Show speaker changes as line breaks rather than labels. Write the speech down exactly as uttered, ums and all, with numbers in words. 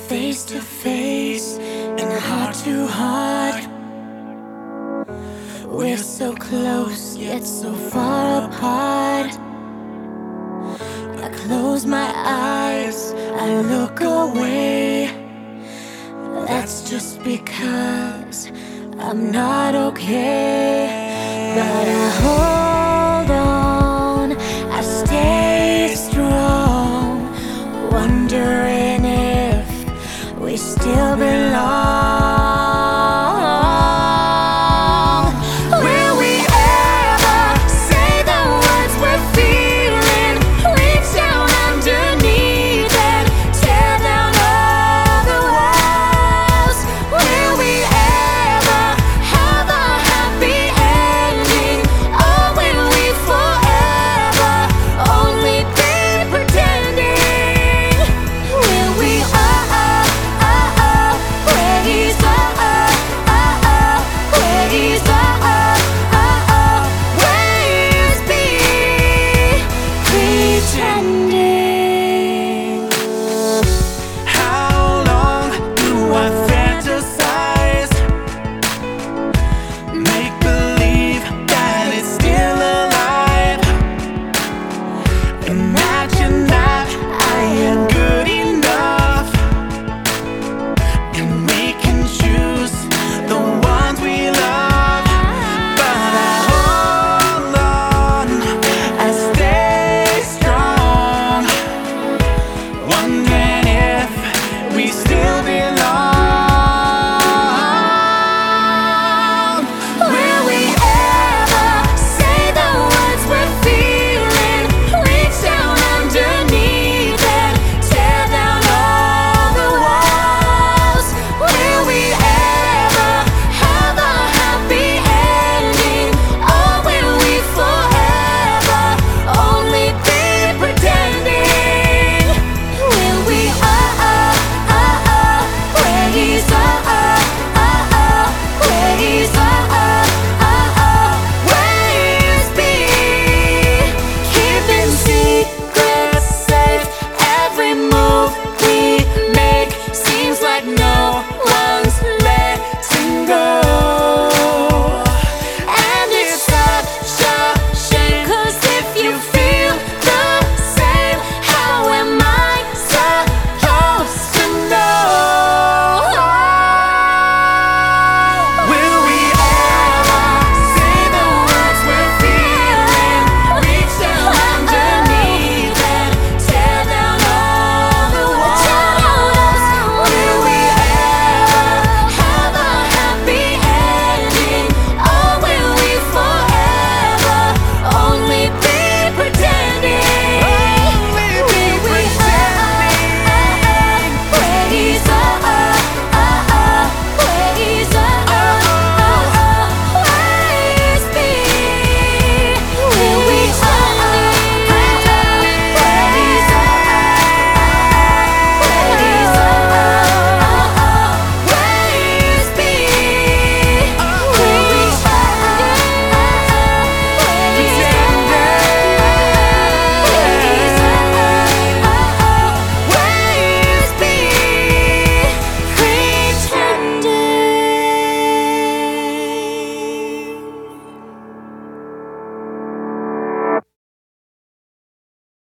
face to face and heart to heart. We're so close yet so far apart. I close my eyes, I look away. That's just because I'm not okay. But I hold on, I stay strong, wondering if we still belong. Will we ever say the words we're feeling? Reach down underneath and tear down all the walls. Will we ever have a happy ending? Or will we forever only be pretending? Will we oh oh oh oh raise oh oh oh oh raise oh oh oh oh raise be pretending?